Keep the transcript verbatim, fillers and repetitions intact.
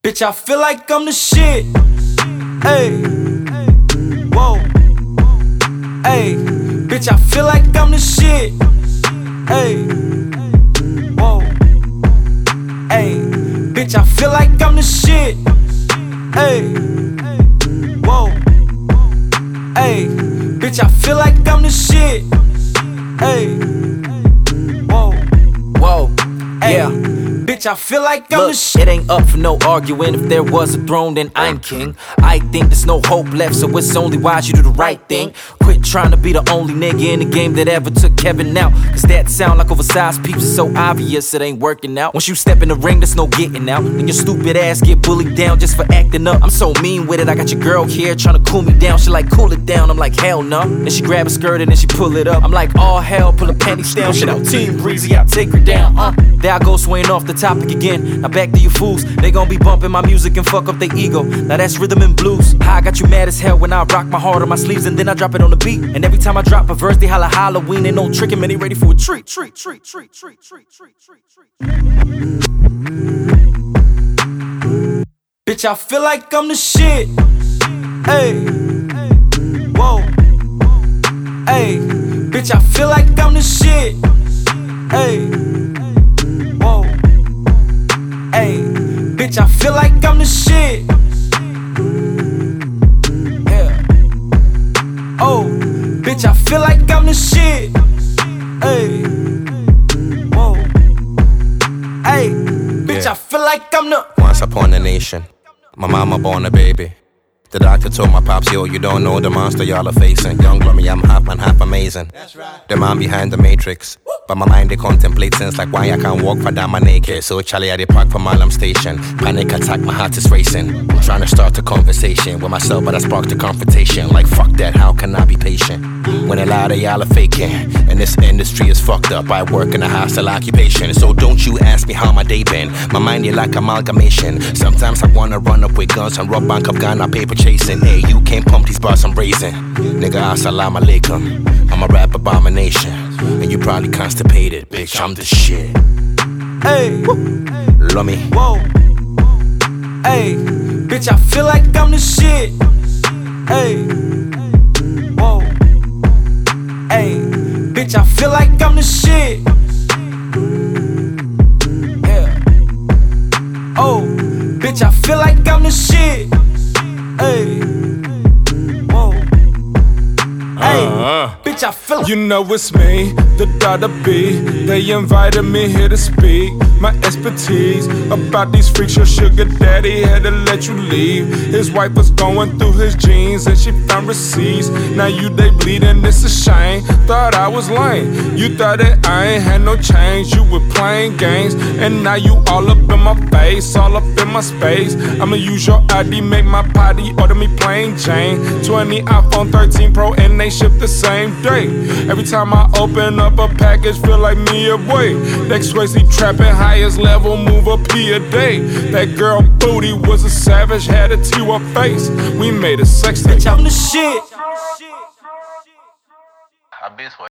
Bitch, I feel like I'm the shit. Hey, whoa. Hey, bitch, I feel like I'm the shit. Hey, whoa. Hey, bitch, I feel like I'm the shit. Hey, whoa. Hey, bitch, I feel like I'm the shit. Hey, whoa. Whoa, yeah. Bitch, I feel like I'm Look, the shit. It ain't up for no arguing. If there was a throne, then I'm king. I think there's no hope left, so it's only wise you do the right thing. Quit trying to be the only nigga in the game that ever took Kevin out. Cause that sound like oversized peeps is so obvious it ain't working out. Once you step in the ring, there's no getting out. Then your stupid ass get bullied down just for acting up. I'm so mean with it, I got your girl here trying to cool me down. She like, cool it down, I'm like, hell no. Then she grab a skirt and then she pull it up. I'm like, all hell, pull her panties down. Shit out, Team Breezy, I'll take her down. uh. There I go swaying off the topic again. Now back to you fools, they gon' be bumping my music and fuck up their ego. Now that's rhythm and blues. How I got you mad as hell when I rock my heart on my sleeves and then I drop it on the beat. And every time I drop a verse, they holla Halloween. Ain't no trickin', man, they ready for a treat. Treat, treat, treat, treat, treat, treat, treat, treat. Bitch, I feel like I'm the shit. Hey, whoa. Hey, bitch, I feel like I'm the shit. Hey, whoa. Hey, bitch, I feel like I'm the shit. Yeah. Oh, bitch, I feel like I'm the shit. Hey, whoa. Hey, bitch, Yeah. I feel like I'm the. Once upon a nation, my mama born a baby. The doctor told my pops, yo, you don't know the monster y'all are facing. Young glummy, I'm half man, half amazing. That's right. The man behind the matrix. But my mind, they contemplate things like why I can't walk for damn naked. So Charlie, I they park for Malam station. Panic attack, my heart is racing. I'm trying to start a conversation with myself, but I sparked a confrontation. Like, fuck that, how can I be patient? When a lot of y'all are faking, and this industry is fucked up. I work in a hostile occupation. So don't you ask me how my day been. My mind, they like amalgamation. Sometimes I wanna run up with guns and rob Bank of Ghana paper chasing. Hey, you can't pump these bars I'm raising. Nigga, assalamu alaikum. I'm a rap abomination. And you probably constipated, bitch, I'm the shit. Hey, Love me. whoa. Hey, bitch, I feel like I'm the shit. Hey, whoa. Hey, bitch, I feel like I'm the shit. Yeah. Oh, bitch, I feel like I'm the shit. Hey, whoa. Hey, Uh-huh. bitch, I feel like. You know it's me, the daughter B. They invited me here to speak my expertise about these freaks. Your sugar daddy had to let you leave. His wife was going through his jeans and she found receipts. Now you they bleeding, it's a shame. Thought I was lame. You thought that I ain't had no change. You were playing games and now you all up in my face, all up in my space. I'ma use your I D, make my potty, order me plain Jane. twenty iPhone thirteen Pro and they ship the same day. Every time I open up a package, feel like me a boy. Next Swayze trapping, highest level, move a P a day. That girl booty was a savage, had a T her face. We made a sex tape. Bitch, I'm the shit.